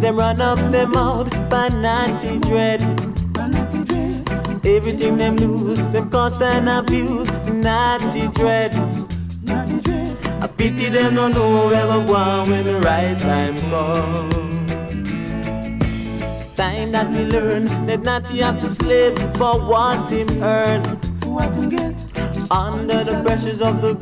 Them run up them out by naughty dread. Everything them lose, them cause and abuse, naughty dread. I pity them don't know where to go on when the right time comes. Time that we learn that not you have to slave for what him earn. Under the pressures of the